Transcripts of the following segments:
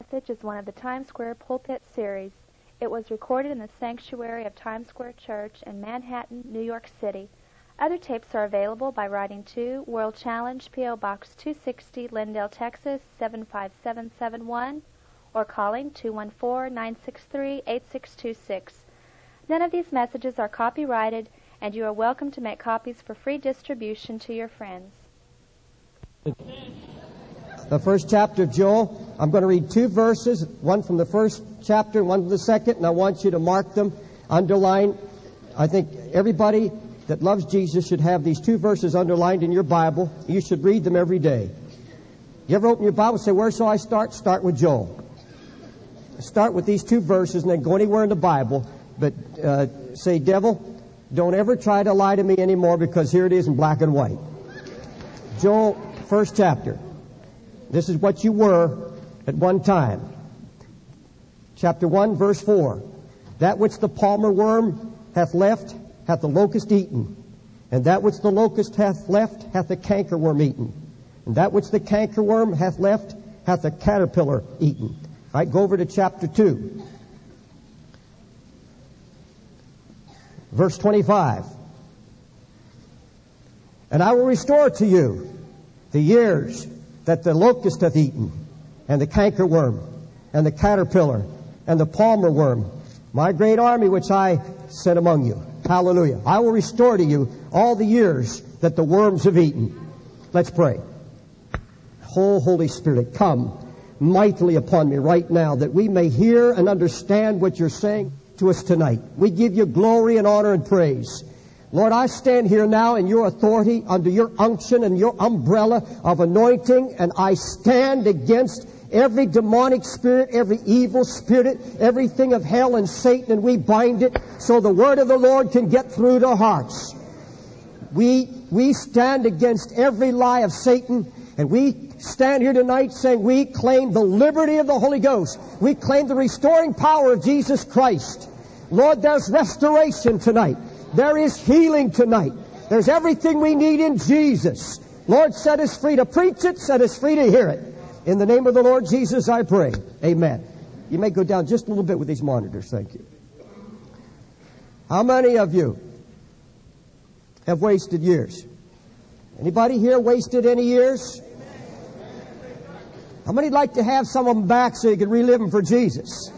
message is one of the Times Square Pulpit series. It was recorded in the sanctuary of Times Square Church in Manhattan, New York City. Other tapes are available by writing to World Challenge, P.O. Box 260, Lindale, Texas 75771, or calling 214-963-8626. None of these messages are copyrighted, and you are welcome to make copies for free distribution to your friends. The first chapter of Joel. I'm going to read two verses, one from the first chapter and one from the second, and I want you to mark them, underline. I think everybody that loves Jesus should have these two verses underlined in your Bible. You should read them every day. You ever open your Bible and say, where shall I start? Start with Joel. Start with these two verses and then go anywhere in the Bible. But say, devil, don't ever try to lie to me anymore, because here it is in black and white. Joel, first chapter. This is what you were at one time. Chapter 1, verse 4. That which the palmer worm hath left, hath the locust eaten. And that which the locust hath left, hath the cankerworm eaten. And that which the cankerworm hath left, hath the caterpillar eaten. All right, go over to chapter 2. Verse 25. And I will restore to you the years that the locust hath eaten, and the cankerworm, and the caterpillar, and the palmer worm, my great army which I sent among you. Hallelujah. I will restore to you all the years that the worms have eaten. Let's pray. Oh, Holy Spirit, come mightily upon me right now, that we may hear and understand what you're saying to us tonight. We give you glory and honor and praise. Lord, I stand here now in your authority, under your unction and your umbrella of anointing, and I stand against every demonic spirit, every evil spirit, everything of hell and Satan, and we bind it so the word of the Lord can get through to hearts. We stand against every lie of Satan, and we stand here tonight saying we claim the liberty of the Holy Ghost. We claim the restoring power of Jesus Christ. Lord, there's restoration tonight. There is healing tonight. There's everything we need in Jesus. Lord, set us free to preach it. Set us free to hear it. In the name of the Lord Jesus, I pray. Amen. You may go down just a little bit with these monitors. Thank you. How many of you have wasted years? Anybody here wasted any years? How many would like to have some of them back so you can relive them for Jesus?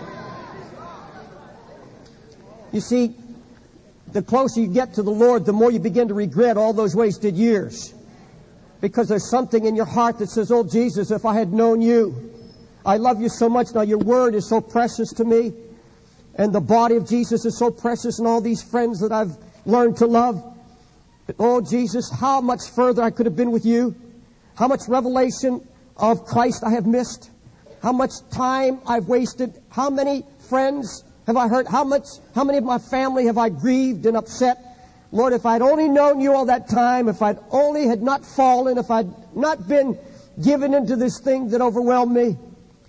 You see, the closer you get to the Lord, the more you begin to regret all those wasted years. Because there's something in your heart that says, oh, Jesus, if I had known you. I love you so much now. Your word is so precious to me. And the body of Jesus is so precious, and all these friends that I've learned to love. But, oh, Jesus, how much further I could have been with you. How much revelation of Christ I have missed. How much time I've wasted. How many friends have I hurt? How many of my family have I grieved and upset? Lord, if I'd only known you all that time, if I'd only had not fallen, if I'd not been given into this thing that overwhelmed me.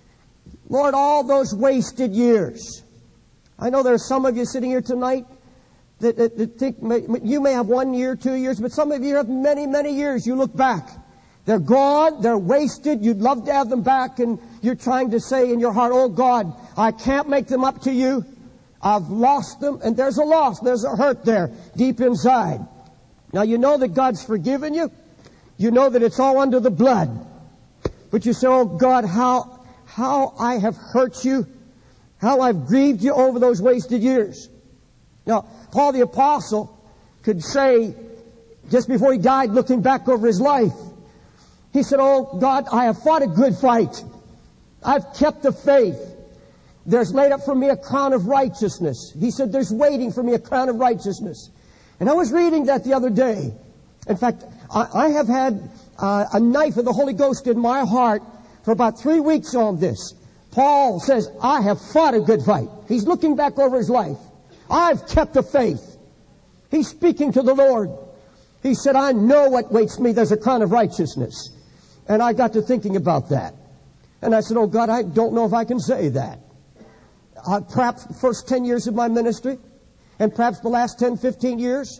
Lord, all those wasted years. I know there are some of you sitting here tonight that think you may have 1 year, 2 years, but some of you have many, many years. You look back. They're gone. They're wasted. You'd love to have them back, and you're trying to say in your heart, oh God, I can't make them up to you. I've lost them, and there's a loss. There's a hurt there deep inside. Now, you know that God's forgiven you. You know that it's all under the blood. But you say, oh God, how I have hurt you. How I've grieved you over those wasted years. Now, Paul the Apostle could say, just before he died, looking back over his life, he said, oh God, I have fought a good fight. I've kept the faith. There's laid up for me a crown of righteousness. He said, there's waiting for me a crown of righteousness. And I was reading that the other day. In fact, I have had a knife of the Holy Ghost in my heart for about 3 weeks on this. Paul says, I have fought a good fight. He's looking back over his life. I've kept the faith. He's speaking to the Lord. He said, I know what waits me. There's a crown of righteousness. And I got to thinking about that. And I said, oh God, I don't know if I can say that. Perhaps the first 10 years of my ministry, and perhaps the last 10, 15 years,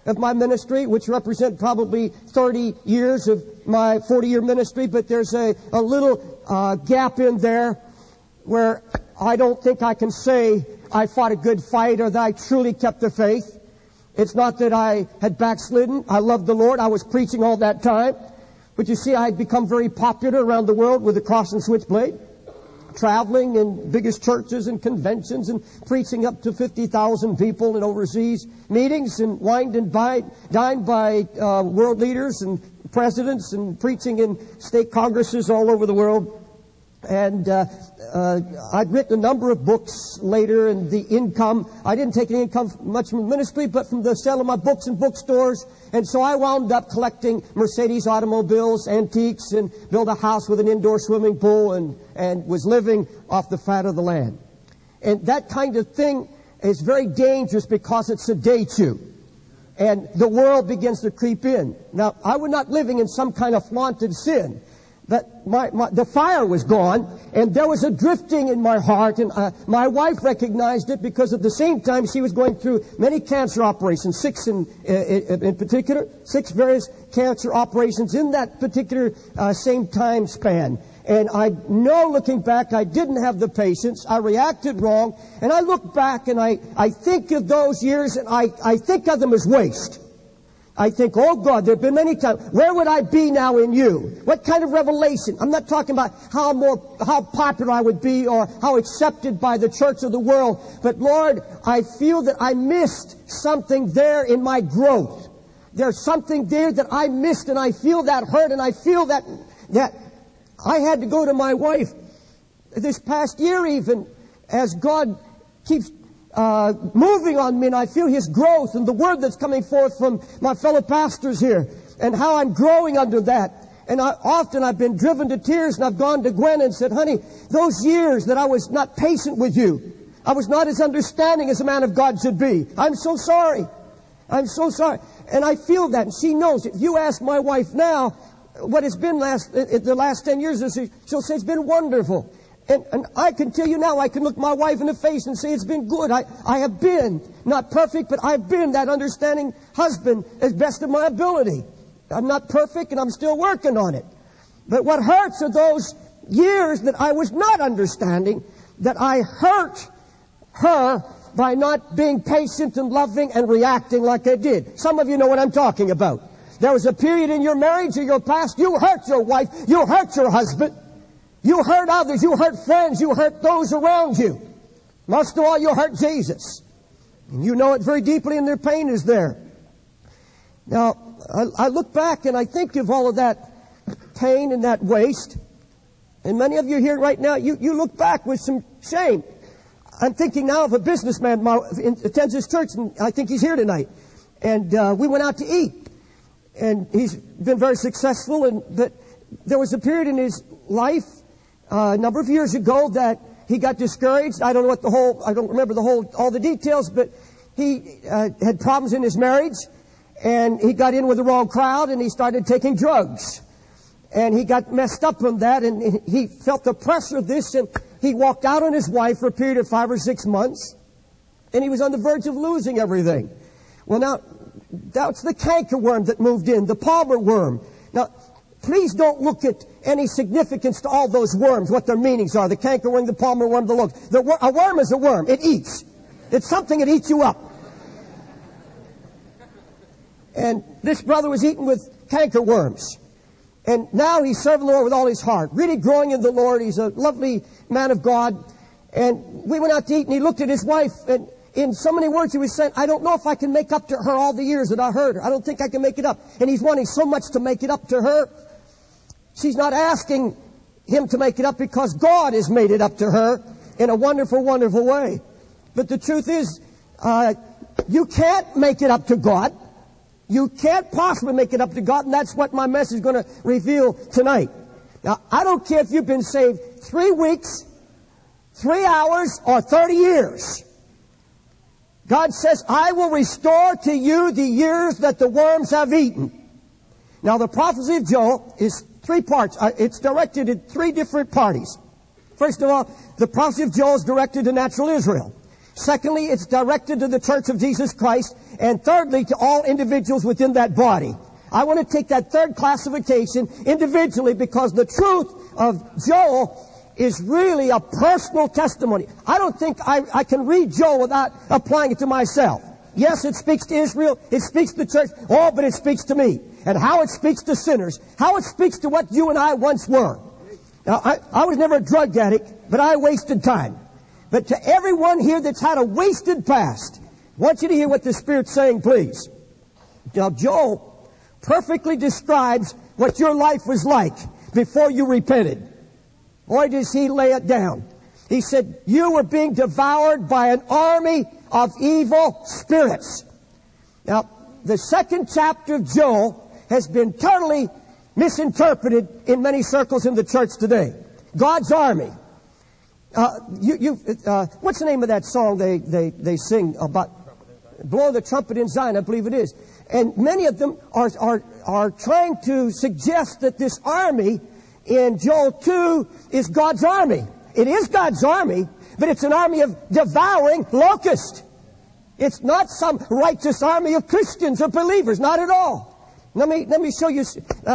of my ministry, which represent probably 30 years of my 40-year ministry, but there's a little gap in there where I don't think I can say I fought a good fight or that I truly kept the faith. It's not that I had backslidden. I loved the Lord. I was preaching all that time. But you see, I had become very popular around the world with the cross and switchblade, traveling in biggest churches and conventions and preaching up to 50,000 people in overseas meetings and dined by world leaders and presidents and preaching in state congresses all over the world. And I'd written a number of books later, and the income, I didn't take any income much from the ministry, but from the sale of my books in bookstores. And so I wound up collecting Mercedes automobiles, antiques, and built a house with an indoor swimming pool and was living off the fat of the land. And that kind of thing is very dangerous because it sedates you. And the world begins to creep in. Now, I was not living in some kind of flaunted sin. But the fire was gone, and there was a drifting in my heart, and my wife recognized it because at the same time she was going through many cancer operations, 6 in particular, 6 various cancer operations in that particular same time span. And I know, looking back, I didn't have the patience. I reacted wrong, and I look back and I think of those years, and I think of them as waste. I think, oh God, there have been many times, where would I be now in you? What kind of revelation? I'm not talking about how popular I would be or how accepted by the church of the world. But Lord, I feel that I missed something there in my growth. There's something there that I missed, and I feel that hurt, and I feel that I had to go to my wife this past year even, as God keeps moving on me, and I feel His growth and the word that's coming forth from my fellow pastors here, and how I'm growing under that. And I've been driven to tears, and I've gone to Gwen and said, honey, those years that I was not patient with you, I was not as understanding as a man of God should be. I'm so sorry. I'm so sorry. And I feel that, and she knows. If you ask my wife now what it's been the last 10 years, she'll say it's been wonderful. And I can tell you now, I can look my wife in the face and say it's been good. I have been, not perfect, but I've been that understanding husband as best of my ability. I'm not perfect, and I'm still working on it. But what hurts are those years that I was not understanding, that I hurt her by not being patient and loving and reacting like I did. Some of you know what I'm talking about. There was a period in your marriage or your past, you hurt your wife, you hurt your husband. You hurt others, you hurt friends, you hurt those around you. Most of all, you hurt Jesus. And you know it very deeply, and their pain is there. Now, I look back and I think of all of that pain and that waste. And many of you here right now, you look back with some shame. I'm thinking now of a businessman who attends this church, and I think he's here tonight. And we went out to eat. And he's been very successful, but there was a period in his life a number of years ago that he got discouraged. I don't remember all the details, but he had problems in his marriage, and he got in with the wrong crowd, and he started taking drugs. And he got messed up from that, and he felt the pressure of this, and he walked out on his wife for a period of 5 or 6 months, and he was on the verge of losing everything. Well, now, that's the cankerworm that moved in, the palmer worm. Now, please don't look at any significance to all those worms, what their meanings are. The cankerworm, the palmer worm, the locust. A worm is a worm. It eats. It's something that eats you up. And this brother was eaten with cankerworms. And now he's serving the Lord with all his heart, really growing in the Lord. He's a lovely man of God. And we went out to eat, and he looked at his wife, and in so many words he was saying, I don't know if I can make up to her all the years that I hurt her. I don't think I can make it up. And he's wanting so much to make it up to her. She's not asking him to make it up because God has made it up to her in a wonderful, wonderful way. But the truth is, you can't make it up to God. You can't possibly make it up to God, and that's what my message is going to reveal tonight. Now, I don't care if you've been saved 3 weeks, 3 hours, or 30 years. God says, I will restore to you the years that the worms have eaten. Now, the prophecy of Joel is 3 parts. It's directed at 3 different parties. First of all, the prophecy of Joel is directed to natural Israel. Secondly, it's directed to the Church of Jesus Christ. And thirdly, to all individuals within that body. I want to take that third classification individually because the truth of Joel is really a personal testimony. I don't think I can read Joel without applying it to myself. Yes, it speaks to Israel, it speaks to the church, but it speaks to me. And how it speaks to sinners, how it speaks to what you and I once were. Now, I was never a drug addict, but I wasted time. But to everyone here that's had a wasted past, I want you to hear what the Spirit's saying, please. Now, Joel perfectly describes what your life was like before you repented. Boy, does he lay it down. He said, you were being devoured by an army of evil spirits. Now, the second chapter of Joel has been totally misinterpreted in many circles in the church today. God's army. What's the name of that song they sing about blow the trumpet in Zion? I believe it is. And many of them are trying to suggest that this army in Joel 2 is God's army. It is God's army, but it's an army of devouring locusts. It's not some righteous army of Christians or believers, not at all. Let me show you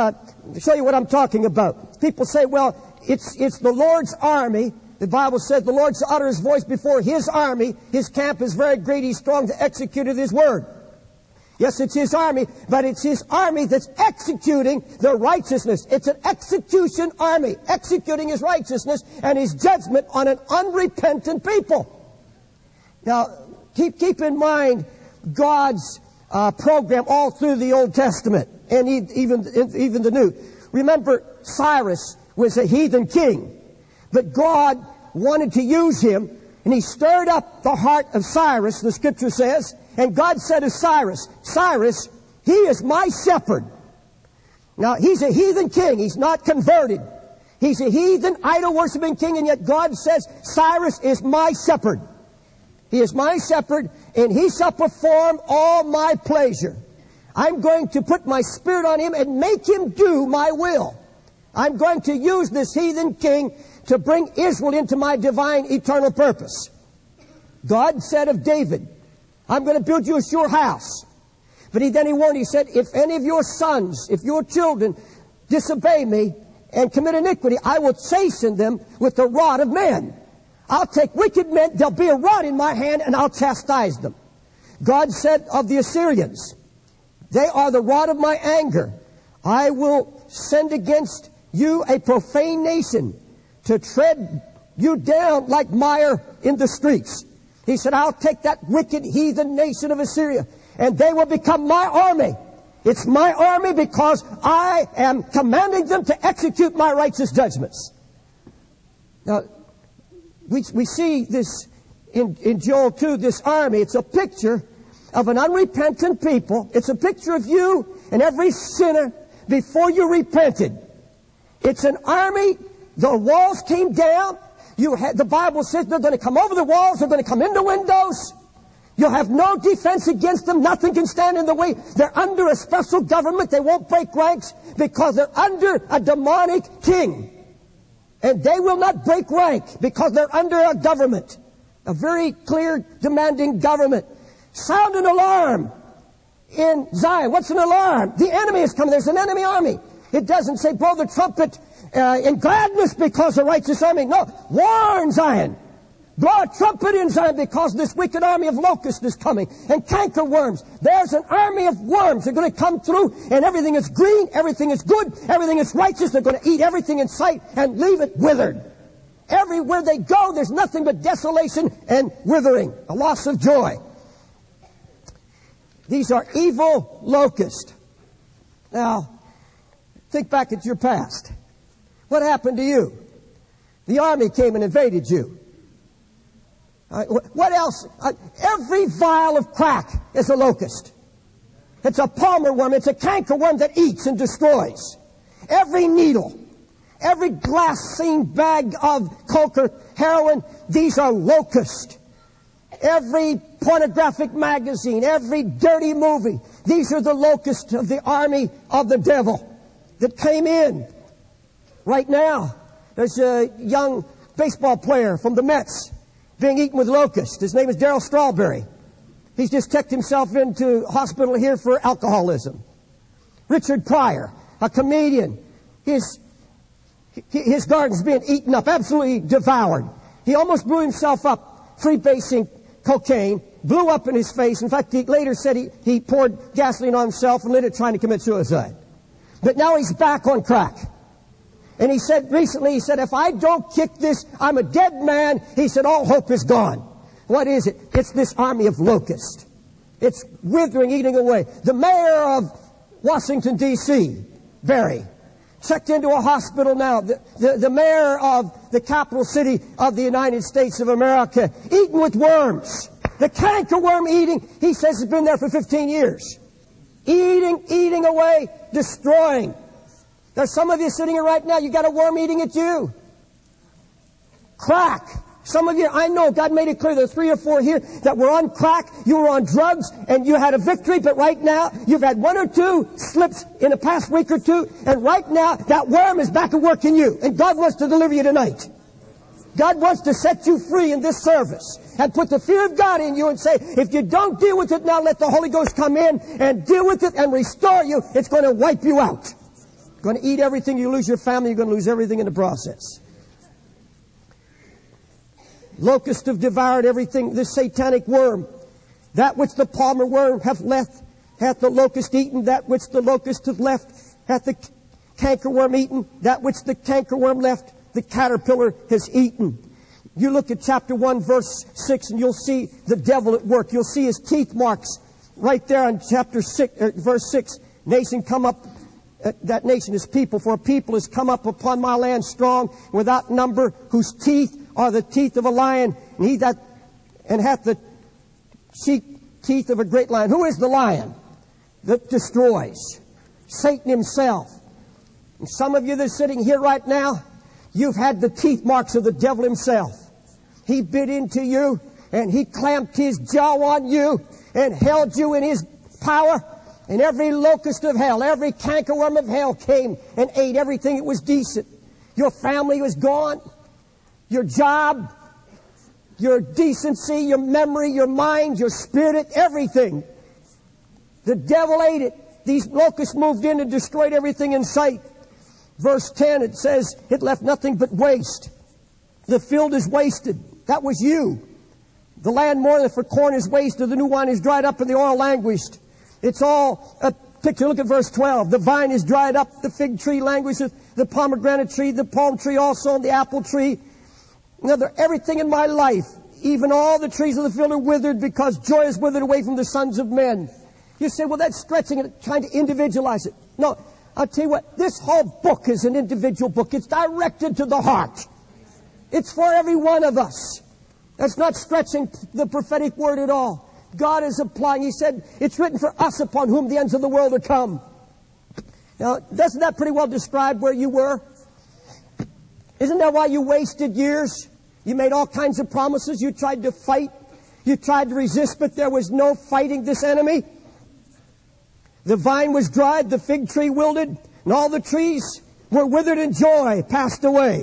what I'm talking about. People say, well, it's the Lord's army. The Bible says the Lord shall utter his voice before his army. His camp is very great. He's strong to execute his word. Yes, it's his army, but it's his army that's executing the righteousness. It's an execution army, executing his righteousness and his judgment on an unrepentant people. Now, keep in mind God's program all through the Old Testament and even the New. Remember, Cyrus was a heathen king, but God wanted to use him, and he stirred up the heart of Cyrus, the Scripture says. And God said to Cyrus, Cyrus, he is my shepherd. Now, he's a heathen king. He's not converted. He's a heathen, idol-worshiping king, and yet God says, Cyrus is my shepherd. He is my shepherd, and he shall perform all my pleasure. I'm going to put my spirit on him and make him do my will. I'm going to use this heathen king to bring Israel into my divine eternal purpose. God said of David, I'm going to build you a sure house. But he warned, he said, if any of your sons, if your children disobey me and commit iniquity, I will chasten them with the rod of men. I'll take wicked men, there'll be a rod in my hand, and I'll chastise them. God said of the Assyrians, they are the rod of my anger. I will send against you a profane nation to tread you down like mire in the streets. He said, I'll take that wicked heathen nation of Assyria, and they will become my army. It's my army because I am commanding them to execute my righteous judgments. Now, we see this in Joel 2, this army. It's a picture of an unrepentant people. It's a picture of you and every sinner before you repented. It's an army. The walls came down. The Bible says they're going to come over the walls. They're going to come in the windows. You'll have no defense against them. Nothing can stand in the way. They're under a special government. They won't break ranks because they're under a demonic king. And they will not break rank because they're under a government. A very clear, demanding government. Sound an alarm in Zion. What's an alarm? The enemy is coming. There's an enemy army. It doesn't say blow the trumpet in gladness because the righteous army. No, warn Zion. Blow a trumpet in Zion because this wicked army of locusts is coming. And cankerworms. There's an army of worms. They're going to come through and everything is green, everything is good, everything is righteous. They're going to eat everything in sight and leave it withered. Everywhere they go, there's nothing but desolation and withering, a loss of joy. These are evil locusts. Now, think back at your past. What happened to you? The army came and invaded you. What else? Every vial of crack is a locust. It's a palmer worm. It's a cankerworm that eats and destroys. Every needle, every glassine bag of coke or heroin, these are locusts. Every pornographic magazine, every dirty movie, these are the locusts of the army of the devil that came in. Right now, there's a young baseball player from the Mets. being eaten with locusts. His name is Darryl Strawberry. He's just checked himself into hospital here for alcoholism. Richard Pryor, a comedian. His garden's being eaten up, absolutely devoured. He almost blew himself up freebasing cocaine, blew up in his face. In fact, he later said he poured gasoline on himself and lit it trying to commit suicide. But now he's back on crack. And he said recently, if I don't kick this, I'm a dead man. He said, all hope is gone. What is it? It's this army of locusts. It's withering, eating away. The mayor of Washington, D.C., Barry, checked into a hospital now. The mayor of the capital city of the United States of America, eaten with worms. The cankerworm eating, he says, has been there for 15 years. Eating away, destroying. There's some of you sitting here right now, you got a worm eating at you. Crack. Some of you, I know God made it clear, there are 3 or 4 here that were on crack, you were on drugs, and you had a victory, but right now, you've had 1 or 2 slips in the past week or 2, and right now, that worm is back at work in you, and God wants to deliver you tonight. God wants to set you free in this service, and put the fear of God in you and say, if you don't deal with it now, let the Holy Ghost come in and deal with it and restore you. It's going to wipe you out. It's going to eat everything, you lose your family, you're going to lose everything in the process. Locusts have devoured everything, this satanic worm. That which the palmer worm hath left, hath the locust eaten. That which the locust hath left, hath the cankerworm eaten. That which the cankerworm left, the caterpillar has eaten. You look at chapter 1, verse 6, and you'll see the devil at work. You'll see his teeth marks right there in chapter 6, verse 6. Nation come up, that nation is people, for a people has come up upon my land strong, without number, whose teeth are the teeth of a lion, and he that hath the teeth of a great lion. Who is the lion that destroys? Satan himself. And some of you that are sitting here right now, you've had the teeth marks of the devil himself. He bit into you, and he clamped his jaw on you, and held you in his power. And every locust of hell, every cankerworm of hell came and ate everything that was decent. Your family was gone. Your job, your decency, your memory, your mind, your spirit, everything. The devil ate it. These locusts moved in and destroyed everything in sight. Verse 10, it says, it left nothing but waste. The field is wasted. That was you. The land mourneth for corn is wasted. The new wine is dried up and the oil languished. It's all a picture. Look at verse 12. The vine is dried up. The fig tree languisheth. The pomegranate tree, the palm tree also, and the apple tree. Everything in my life, even all the trees of the field are withered because joy is withered away from the sons of men. You say, well, that's stretching it, trying to individualize it. No, I'll tell you what, this whole book is an individual book. It's directed to the heart. It's for every one of us. That's not stretching the prophetic word at all. God is applying. He said, it's written for us upon whom the ends of the world are come. Now, doesn't that pretty well describe where you were? Isn't that why you wasted years? You made all kinds of promises. You tried to fight. You tried to resist, but there was no fighting this enemy. The vine was dried, the fig tree wilted, and all the trees were withered and joy passed away.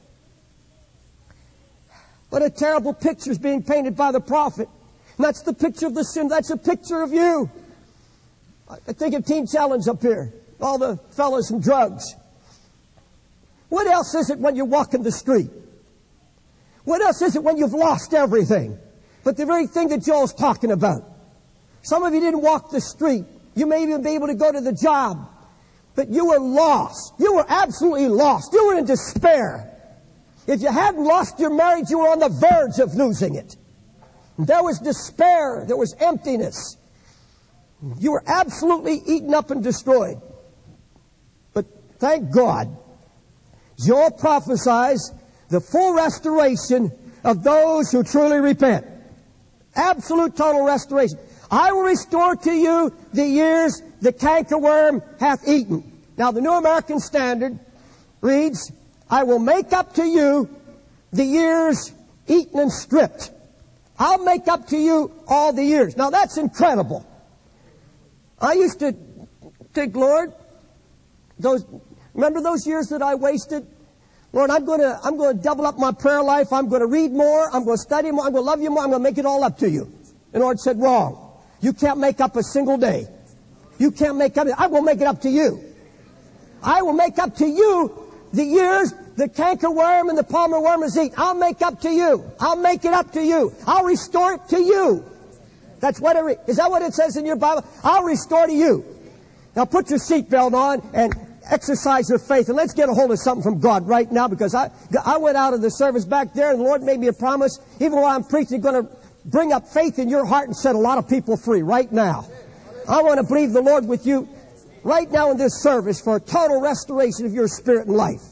What a terrible picture is being painted by the prophet. And that's the picture of the sin. That's a picture of you. I think of Teen Challenge up here. All the fellas and drugs. What else is it when you walk in the street? What else is it when you've lost everything? But the very thing that Joel's talking about. Some of you didn't walk the street. You may even be able to go to the job. But you were lost. You were absolutely lost. You were in despair. If you hadn't lost your marriage, you were on the verge of losing it. There was despair. There was emptiness. You were absolutely eaten up and destroyed. But thank God, Joel prophesies the full restoration of those who truly repent. Absolute total restoration. I will restore to you the years the cankerworm hath eaten. Now the New American Standard reads, I will make up to you the years eaten and stripped. I'll make up to you all the years. Now that's incredible. I used to think, Lord, remember those years that I wasted? Lord, I'm going to double up my prayer life. I'm going to read more. I'm going to study more. I'm going to love you more. I'm going to make it all up to you. And the Lord said, wrong. You can't make up a single day. You can't make up. I will make it up to you. I will make up to you the years the cankerworm and the palmer worm has eaten. I'll make up to you. I'll make it up to you. I'll restore it to you. That's what is that what it says in your Bible? I'll restore to you. Now put your seatbelt on and exercise your faith, and let's get a hold of something from God right now, because I went out of the service back there, and the Lord made me a promise. Even while I'm preaching, He's going to bring up faith in your heart and set a lot of people free right now. I want to believe the Lord with you right now in this service for a total restoration of your spirit and life.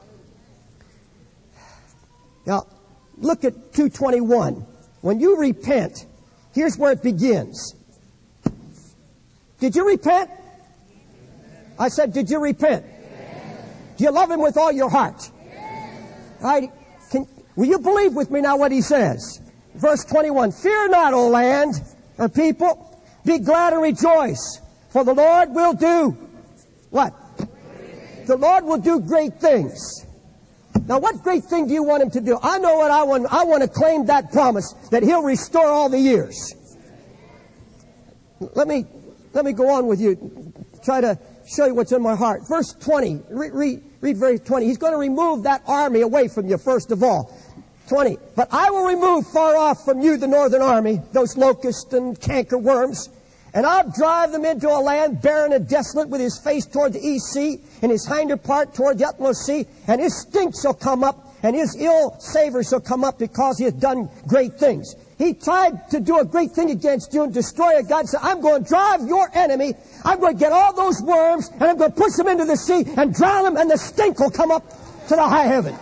Now, look at 2:21. When you repent, here's where it begins. Did you repent? I said, did you repent? Yes. Do you love Him with all your heart? Yes. All right. Will you believe with me now what He says? Verse 21. Fear not, O land, or people. Be glad and rejoice. For the Lord will do what? The Lord will do great things. Now, what great thing do you want Him to do? I know what I want. I want to claim that promise that He'll restore all the years. Let me go on with you. Try to show you what's in my heart. Verse 20. Read verse 20. He's going to remove that army away from you, first of all. 20. But I will remove far off from you the northern army, those locusts and cankerworms, and I'll drive them into a land barren and desolate, with his face toward the east sea, and his hinder part toward the utmost sea, and his stink shall come up, and his ill savor shall come up, because he has done great things. He tried to do a great thing against you and destroy it. God said, I'm going to drive your enemy. I'm going to get all those worms, and I'm going to push them into the sea and drown them, and the stink will come up to the high heaven.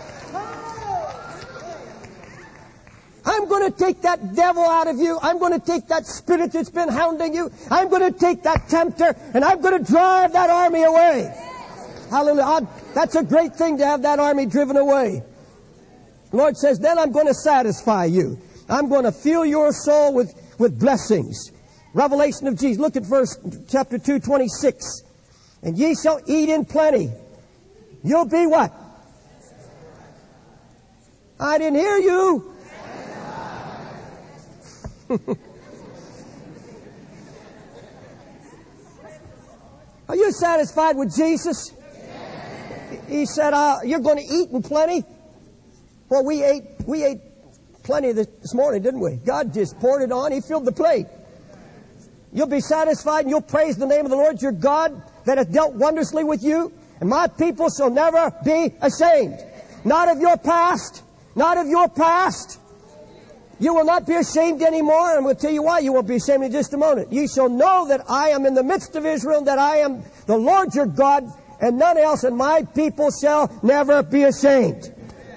I'm going to take that devil out of you. I'm going to take that spirit that's been hounding you. I'm going to take that tempter, and I'm going to drive that army away. Hallelujah. That's a great thing to have that army driven away. The Lord says, then I'm going to satisfy you. I'm going to fill your soul with blessings. Revelation of Jesus. Look at chapter 2:26. And ye shall eat in plenty. You'll be what? I didn't hear you. Are you satisfied with Jesus? He said, you're going to eat in plenty. Well, we ate plenty this morning, didn't we? God just poured it on. He filled the plate. You'll be satisfied, and you'll praise the name of the Lord your God that hath dealt wondrously with you. And my people shall never be ashamed. Not of your past. Not of your past. You will not be ashamed anymore, and we'll tell you why you won't be ashamed in just a moment. Ye shall know that I am in the midst of Israel, that I am the Lord your God, and none else, and my people shall never be ashamed.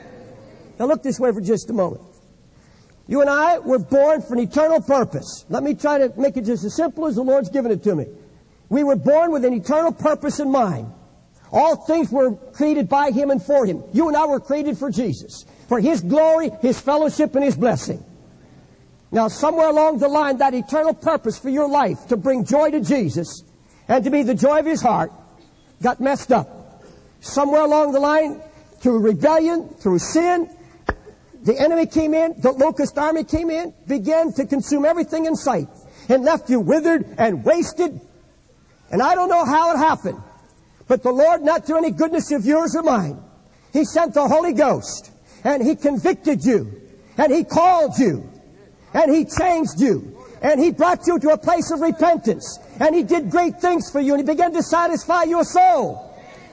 Now look this way for just a moment. You and I were born for an eternal purpose. Let me try to make it just as simple as the Lord's given it to me. We were born with an eternal purpose in mind. All things were created by Him and for Him. You and I were created for Jesus, for His glory, His fellowship, and His blessing. Now, somewhere along the line, that eternal purpose for your life to bring joy to Jesus and to be the joy of His heart got messed up. Somewhere along the line, through rebellion, through sin, the enemy came in, the locust army came in, began to consume everything in sight, and left you withered and wasted. And I don't know how it happened, but the Lord, not through any goodness of yours or mine, He sent the Holy Ghost, and He convicted you, and He called you, and He changed you, and He brought you to a place of repentance, and He did great things for you, and He began to satisfy your soul.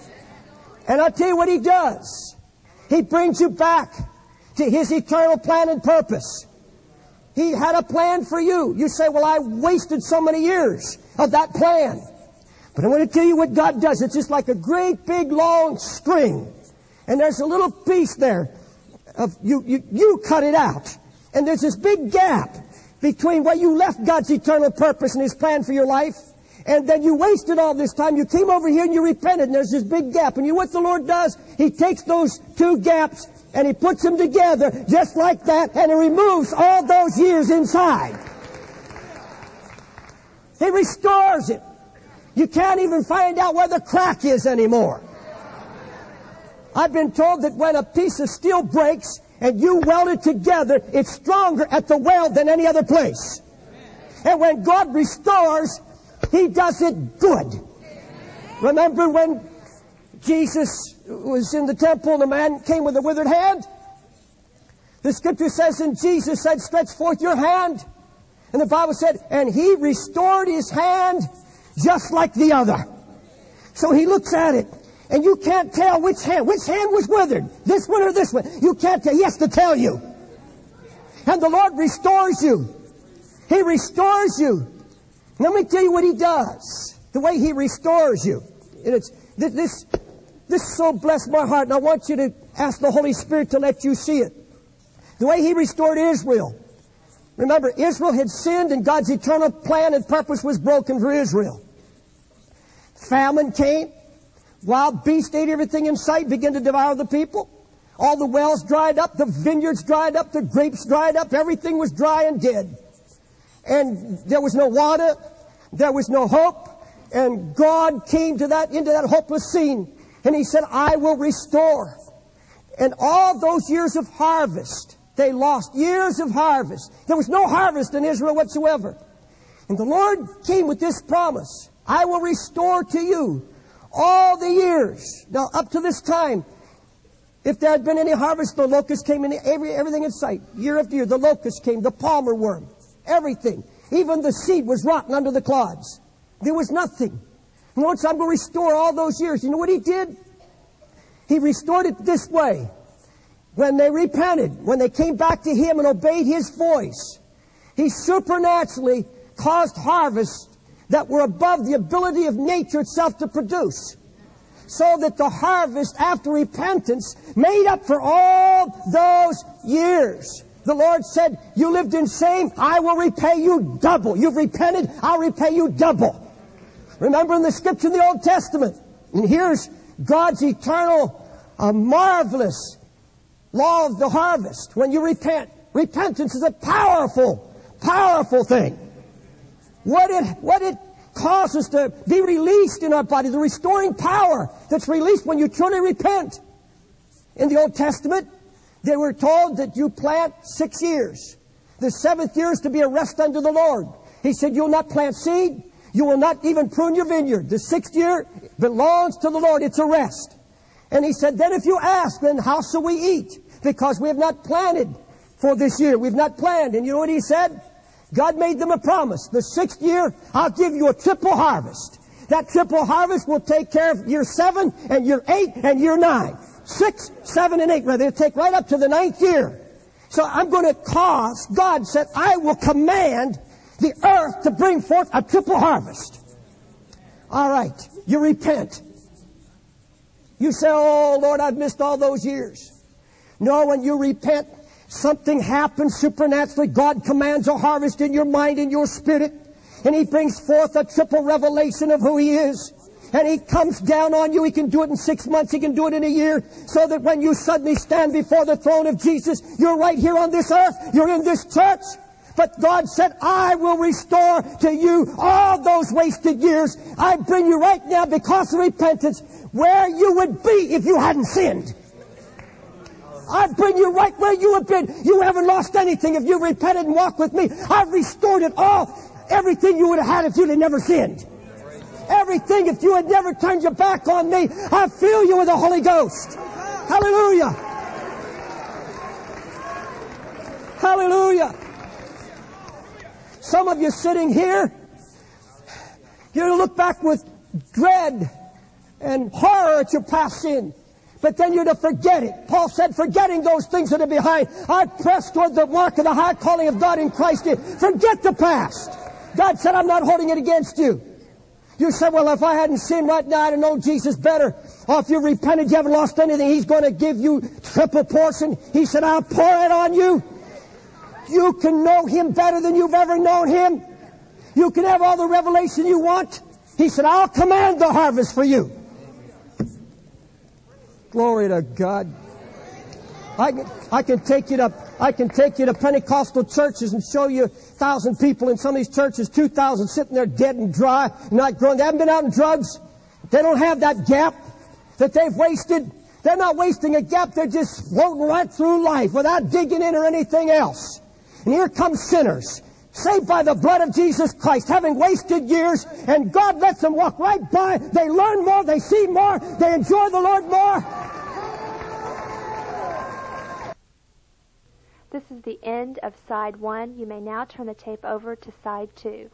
And I'll tell you what He does. He brings you back to His eternal plan and purpose. He had a plan for you. You say, well, I wasted so many years of that plan. But I want to tell you what God does. It's just like a great big long string. And there's a little piece there of you cut it out. And there's this big gap between what you left God's eternal purpose and His plan for your life, and then you wasted all this time. You came over here and you repented, and there's this big gap. And you know what the Lord does? He takes those two gaps and He puts them together just like that, and He removes all those years inside. He restores it. You can't even find out where the crack is anymore. I've been told that when a piece of steel breaks and you weld it together, it's stronger at the weld than any other place. And when God restores, He does it good. Remember when Jesus was in the temple and a man came with a withered hand? The Scripture says, and Jesus said, stretch forth your hand. And the Bible said, and He restored his hand just like the other. So He looks at it, and you can't tell which hand was withered, this one or this one. You can't tell. He has to tell you. And the Lord restores you. He restores you. Let me tell you what He does. The way He restores you. And it's this so blessed my heart, and I want you to ask the Holy Spirit to let you see it. The way He restored Israel. Remember, Israel had sinned, and God's eternal plan and purpose was broken for Israel. Famine came. Wild beasts ate everything in sight, began to devour the people. All the wells dried up, the vineyards dried up, the grapes dried up, everything was dry and dead. And there was no water, there was no hope, and God came into that hopeless scene, and He said, I will restore. And all those years of harvest, they lost years of harvest. There was no harvest in Israel whatsoever. And the Lord came with this promise, I will restore to you all the years. Now, up to this time, if there had been any harvest, the locust came in, everything in sight. Year after year, the locust came, the palmer worm, everything. Even the seed was rotten under the clods. There was nothing. And Lord said, I'm going to restore all those years. You know what He did? He restored it this way. When they repented, when they came back to Him and obeyed His voice, He supernaturally caused harvests that were above the ability of nature itself to produce. So that the harvest after repentance made up for all those years. The Lord said, you lived in shame, I will repay you double. You've repented, I'll repay you double. Remember in the Scripture in the Old Testament, and here's God's eternal, marvelous law of the harvest. When you repent, repentance is a powerful, powerful thing. What it causes to be released in our body, the restoring power that's released when you truly repent. In the Old Testament, they were told that you plant 6 years. The 7th year is to be a rest unto the Lord. He said, you'll not plant seed. You will not even prune your vineyard. The 6th year belongs to the Lord. It's a rest. And He said, then if you ask, then how shall we eat? Because we have not planted for this year. We've not planned. And you know what He said? God made them a promise. The 6th year, I'll give you a triple harvest. That triple harvest will take care of year 7 and year 8 and year 9. 6, 7, and 8, rather. It'll take right up to the 9th year. So I'm going to cause, God said, I will command the earth to bring forth a triple harvest. All right. You repent. You say, oh, Lord, I've missed all those years. No, when you repent, something happens supernaturally. God commands a harvest in your mind and your spirit. And He brings forth a triple revelation of who He is. And He comes down on you. He can do it in 6 months. He can do it in a year. So that when you suddenly stand before the throne of Jesus, you're right here on this earth. You're in this church. But God said, I will restore to you all those wasted years. I bring you right now because of repentance where you would be if you hadn't sinned. I bring you right where you have been. You haven't lost anything if you repented and walked with me. I've restored it all. Everything you would have had if you'd have never sinned. Everything if you had never turned your back on me. I fill you with the Holy Ghost. Hallelujah. Hallelujah. Some of you sitting here, you're going to look back with dread and horror at your past sin. But then you're to forget it. Paul said, forgetting those things that are behind, I press toward the mark of the high calling of God in Christ. Forget the past. God said, I'm not holding it against you. You said, well, if I hadn't sinned right now, I'd have known Jesus better. Or if you repented, you haven't lost anything, He's going to give you triple portion. He said, I'll pour it on you. You can know Him better than you've ever known Him. You can have all the revelation you want. He said, I'll command the harvest for you. Glory to God. I can take you to Pentecostal churches and show you 1,000 people in some of these churches, 2,000 sitting there dead and dry, not growing. They haven't been out in drugs. They don't have that gap that they've wasted. They're not wasting a gap. They're just floating right through life without digging in or anything else. And here come sinners, saved by the blood of Jesus Christ, having wasted years, and God lets them walk right by. They learn more, they see more, they enjoy the Lord more. This is the end of side 1. You may now turn the tape over to side 2.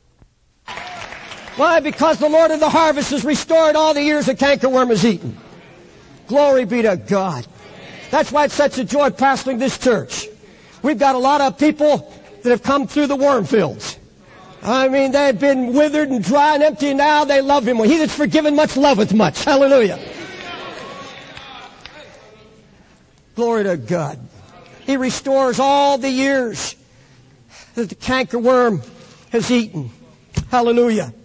Why? Because the Lord of the harvest has restored all the years the cankerworm has eaten. Glory be to God. That's why it's such a joy pastoring this church. We've got a lot of people that have come through the worm fields. I mean, they've been withered and dry and empty, and now they love Him. He that's forgiven much loveth much. Hallelujah. Glory to God. He restores all the years that the cankerworm has eaten. Hallelujah.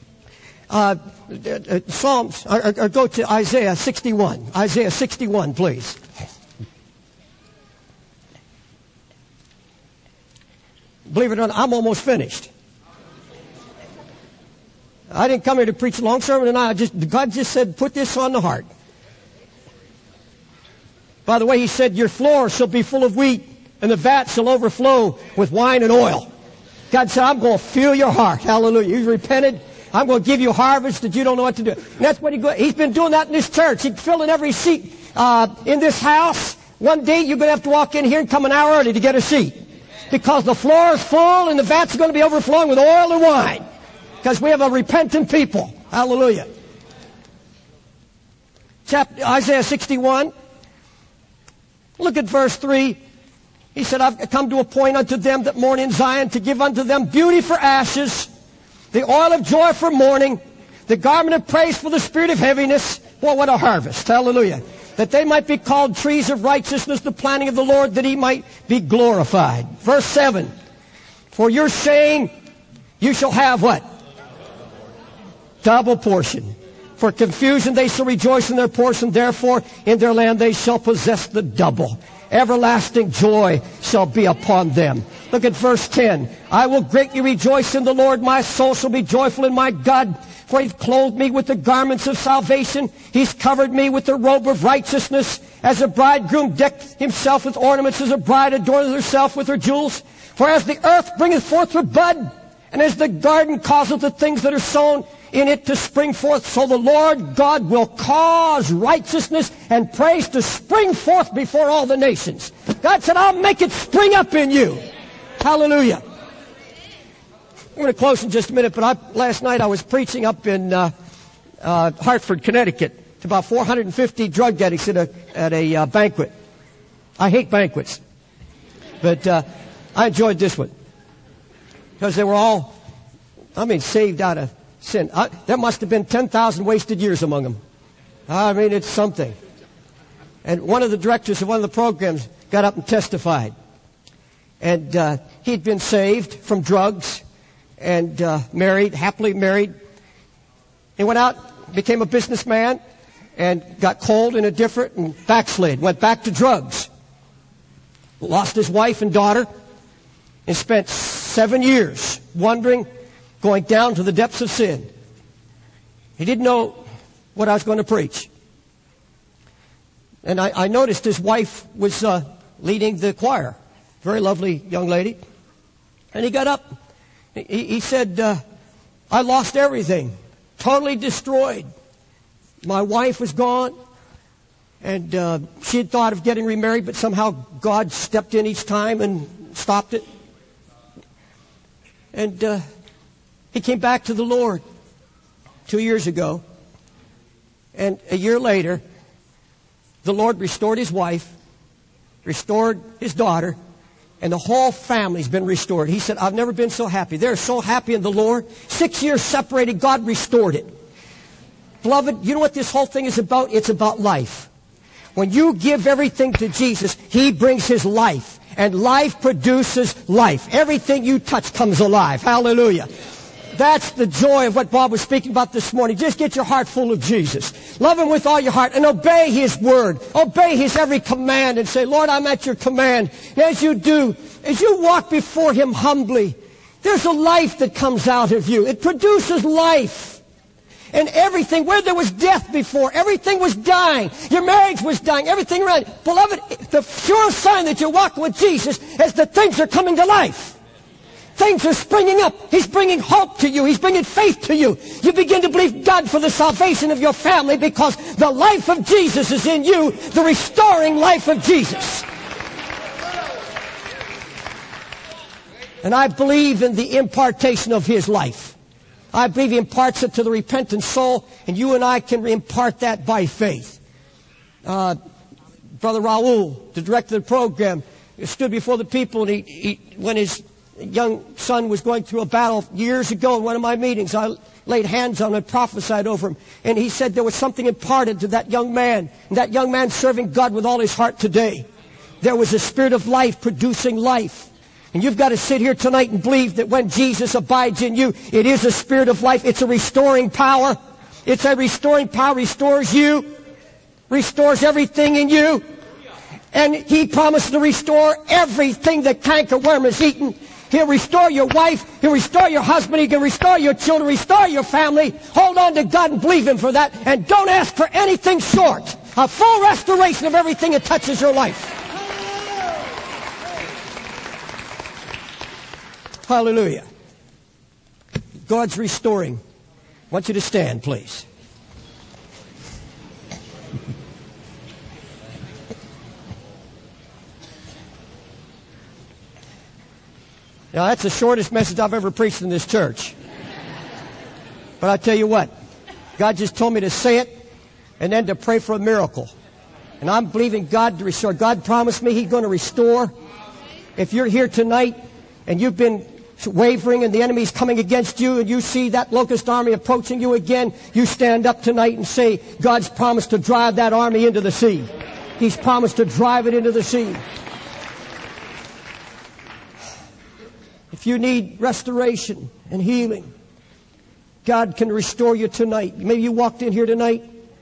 Psalms, or go to Isaiah 61. Isaiah 61, please. Believe it or not, I'm almost finished. I didn't come here to preach a long sermon tonight. God just said, put this on the heart. By the way, He said, your floor shall be full of wheat, and the vat shall overflow with wine and oil. God said, I'm going to fill your heart. Hallelujah. You've repented. I'm going to give you harvest that you don't know what to do. And that's what He's been doing that in this church. He's filling every seat in this house. One day you're going to have to walk in here and come an hour early to get a seat. Because the floor is full and the vats are going to be overflowing with oil and wine. Because we have a repentant people. Hallelujah. Isaiah 61. Look at verse 3. He said, I've come to appoint unto them that mourn in Zion, to give unto them beauty for ashes, the oil of joy for mourning, the garment of praise for the spirit of heaviness. Well, what a harvest. Hallelujah. That they might be called trees of righteousness, the planting of the Lord, that He might be glorified. Verse 7. For your shame you shall have what? Double portion. For confusion they shall rejoice in their portion. Therefore in their land they shall possess the double. Everlasting joy shall be upon them. Look at verse 10. I will greatly rejoice in the Lord. My soul shall be joyful in my God. For He's clothed me with the garments of salvation. He's covered me with the robe of righteousness. As a bridegroom decked himself with ornaments, as a bride adorneth herself with her jewels. For as the earth bringeth forth her bud, and as the garden causeth the things that are sown in it to spring forth, so the Lord God will cause righteousness and praise to spring forth before all the nations. God said, I'll make it spring up in you. Hallelujah. I'm going to close in just a minute, but last night I was preaching up in Hartford, Connecticut, to about 450 drug addicts at a banquet. I hate banquets, but I enjoyed this one because they were all, saved out of sin. There must have been 10,000 wasted years among them. It's something. And one of the directors of one of the programs got up and testified. And he'd been saved from drugs and happily married. He went out, became a businessman, and got cold and indifferent and backslid, went back to drugs. Lost his wife and daughter and spent 7 years wandering, going down to the depths of sin. He didn't know what I was going to preach. And I noticed his wife was leading the choir. Very lovely young lady. And he got up. He said, I lost everything. Totally destroyed. My wife was gone. And she had thought of getting remarried, but somehow God stepped in each time and stopped it. And he came back to the Lord 2 years ago. And a year later, the Lord restored his wife, restored his daughter, and the whole family's been restored. He said, I've never been so happy. They're so happy in the Lord. 6 years separated, God restored it. Beloved, you know what this whole thing is about? It's about life. When you give everything to Jesus, He brings His life. And life produces life. Everything you touch comes alive. Hallelujah. That's the joy of what Bob was speaking about this morning. Just get your heart full of Jesus. Love Him with all your heart and obey His word. Obey His every command and say, Lord, I'm at your command. And as you do, as you walk before Him humbly, there's a life that comes out of you. It produces life. And everything, where there was death before, everything was dying. Your marriage was dying, everything around you. Beloved, the sure sign that you're walking with Jesus is that things are coming to life. Things are springing up. He's bringing hope to you. He's bringing faith to you. You begin to believe God for the salvation of your family because the life of Jesus is in you, the restoring life of Jesus. And I believe in the impartation of His life. I believe He imparts it to the repentant soul, and you and I can impart that by faith. Brother Raul, the director of the program, stood before the people, and when his young son was going through a battle years ago in one of my meetings, I laid hands on him and prophesied over him. And he said there was something imparted to that young man. And that young man serving God with all his heart today. There was a spirit of life producing life. And you've got to sit here tonight and believe that when Jesus abides in you, it is a spirit of life. It's a restoring power. It's a restoring power. Restores you. Restores everything in you. And He promised to restore everything the cankerworm has eaten. He'll restore your wife. He'll restore your husband. He can restore your children, restore your family. Hold on to God and believe Him for that. And don't ask for anything short. A full restoration of everything that touches your life. Hallelujah. God's restoring. I want you to stand, please. Now, that's the shortest message I've ever preached in this church. But I tell you what, God just told me to say it and then to pray for a miracle. And I'm believing God to restore. God promised me He's going to restore. If you're here tonight and you've been wavering and the enemy's coming against you and you see that locust army approaching you again, you stand up tonight and say, God's promised to drive that army into the sea. He's promised to drive it into the sea. If you need restoration and healing, God can restore you tonight. Maybe you walked in here tonight,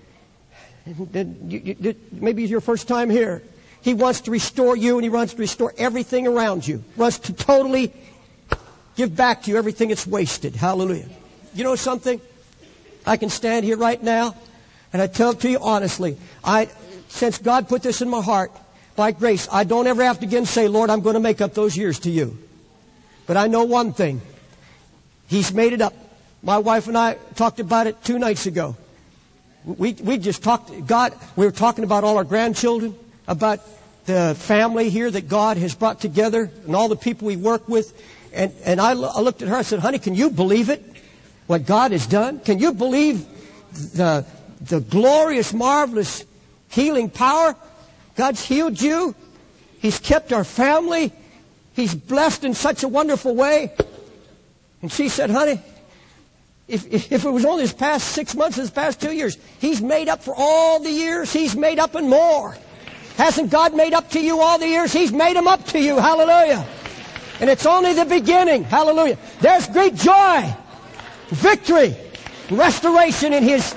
maybe it's your first time here. He wants to restore you, and He wants to restore everything around you. He wants to totally give back to you everything that's wasted. Hallelujah. You know something? I can stand here right now, and I tell it to you honestly. Since God put this in my heart, by grace, I don't ever have to again say, Lord, I'm going to make up those years to you. But I know one thing. He's made it up. My wife and I talked about it 2 nights ago. We just talked, God, we were talking about all our grandchildren, about the family here that God has brought together, and all the people we work with. And I looked at her, I said, honey, can you believe it? What God has done? Can you believe the glorious, marvelous healing power? God's healed you. He's kept our family. He's blessed in such a wonderful way. And she said, honey, if it was only this past 6 months, this past 2 years, He's made up for all the years. He's made up and more. Hasn't God made up to you all the years? He's made them up to you. Hallelujah. And it's only the beginning. Hallelujah. There's great joy, victory, restoration in His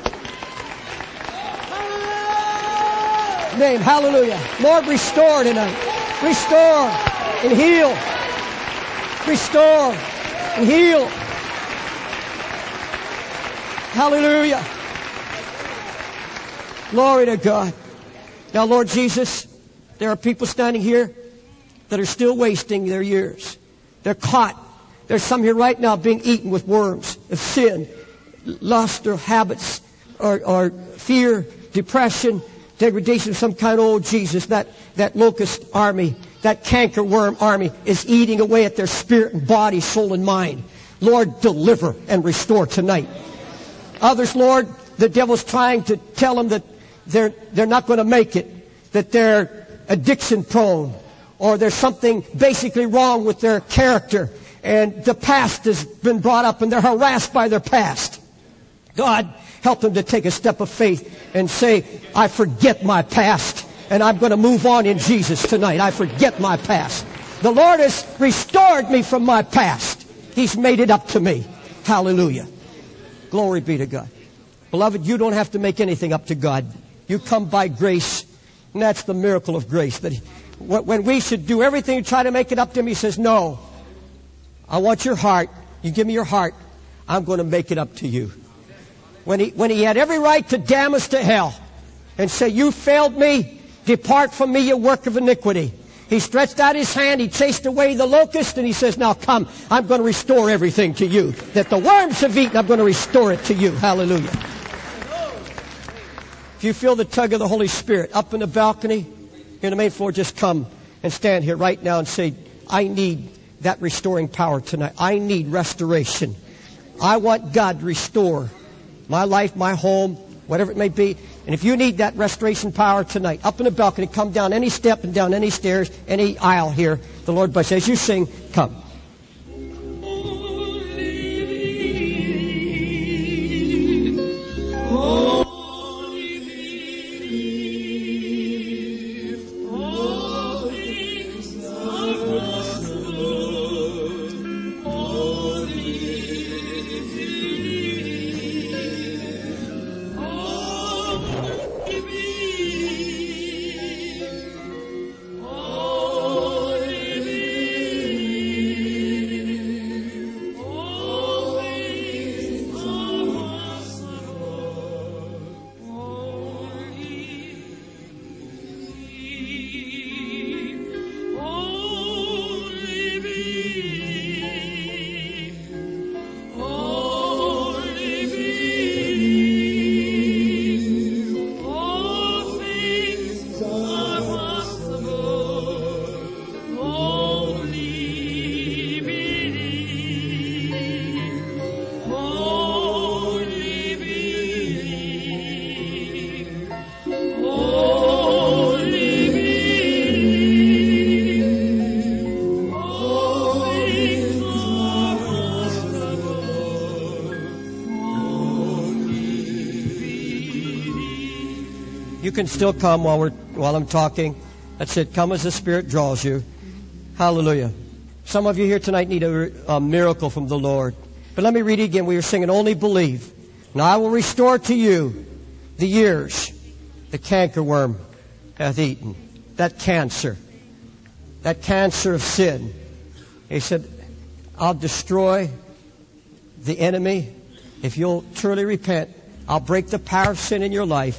name. Hallelujah. Lord, restore tonight. Restore and heal. Restore and heal. Hallelujah. Glory to God. Now, Lord Jesus, there are people standing here that are still wasting their years. They're caught. There's some here right now being eaten with worms of sin, lust or habits or fear, depression, degradation of some kind. Oh, Jesus, that locust army, that cankerworm army is eating away at their spirit and body, soul and mind. Lord, deliver and restore tonight. Others, Lord, the devil's trying to tell them that they're not going to make it, that they're addiction prone, or there's something basically wrong with their character, and the past has been brought up and they're harassed by their past. God, help them to take a step of faith and say, I forget my past and I'm going to move on in Jesus tonight. I forget my past. The Lord has restored me from my past. He's made it up to me. Hallelujah. Glory be to God. Beloved, you don't have to make anything up to God. You come by grace, and that's the miracle of grace. That when we should do everything to try to make it up to Him, He says, no, I want your heart. You give me your heart. I'm going to make it up to you. when he had every right to damn us to hell and say, you failed me, depart from me, you work of iniquity. He stretched out his hand, he chased away the locust, and he says, now come, I'm going to restore everything to you. That the worms have eaten, I'm going to restore it to you. Hallelujah. If you feel the tug of the Holy Spirit up in the balcony, in the main floor, just come and stand here right now and say, I need that restoring power tonight. I need restoration. I want God to restore my life, my home, whatever it may be. And if you need that restoration power tonight, up in the balcony, come down any step and down any stairs, any aisle here. The Lord bless you. As you sing, come. You can still come while I'm talking. That's it. Come as the Spirit draws you. Hallelujah. Some of you here tonight need a miracle from the Lord. But let me read it again. We were singing, only believe. And I will restore to you the years the cankerworm hath eaten. That cancer of sin. He said, I'll destroy the enemy if you'll truly repent. I'll break the power of sin in your life.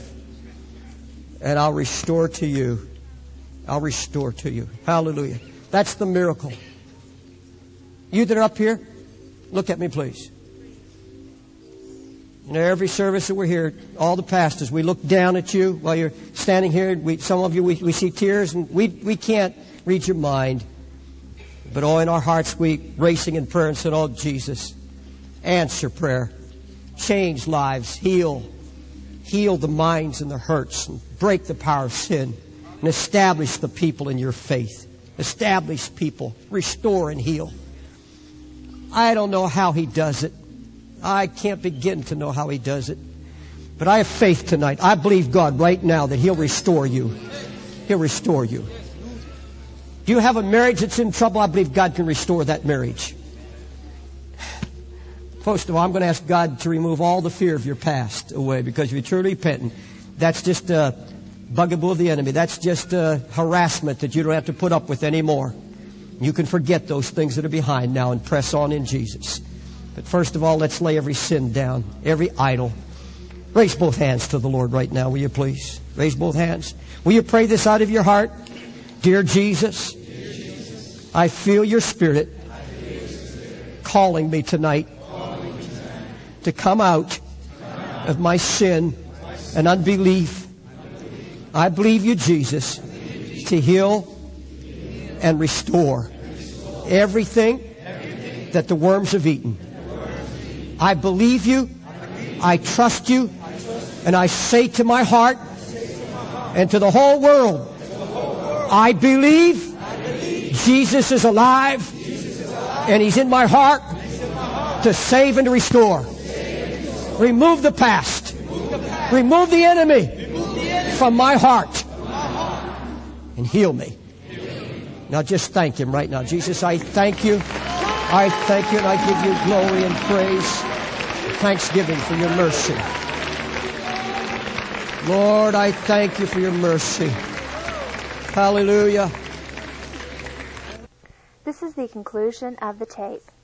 And I'll restore to you. I'll restore to you. Hallelujah. That's the miracle. You that are up here, look at me, please. You know, every service that we're here, all the pastors, we look down at you while you're standing here. Some of you, we see tears, and we can't read your mind. But oh, in our hearts, we racing in prayer and said, oh, Jesus, answer prayer. Change lives. Heal the minds and the hurts, and break the power of sin, and establish the people in your faith. Establish people. Restore and heal. I don't know how He does it. I can't begin to know how He does it. But I have faith tonight. I believe God right now that He'll restore you. He'll restore you. Do you have a marriage that's in trouble? I believe God can restore that marriage. First of all, I'm going to ask God to remove all the fear of your past away, because if you're truly repentant, that's just a bugaboo of the enemy. That's just a harassment that you don't have to put up with anymore. You can forget those things that are behind now and press on in Jesus. But first of all, let's lay every sin down, every idol. Raise both hands to the Lord right now, will you please? Raise both hands. Will you pray this out of your heart? Dear Jesus, I feel your Spirit calling me tonight to come out of my sin and unbelief. I believe you, Jesus, to heal and restore everything that the worms have eaten. I believe you, I trust you, and I say to my heart and to the whole world, I believe Jesus is alive and He's in my heart to save and to restore. Remove the past. Remove the enemy from my heart and heal me. Now just thank Him right now. Jesus, I thank you. I thank you and I give you glory and praise. Thanksgiving for your mercy. Lord, I thank you for your mercy. Hallelujah. This is the conclusion of the tape.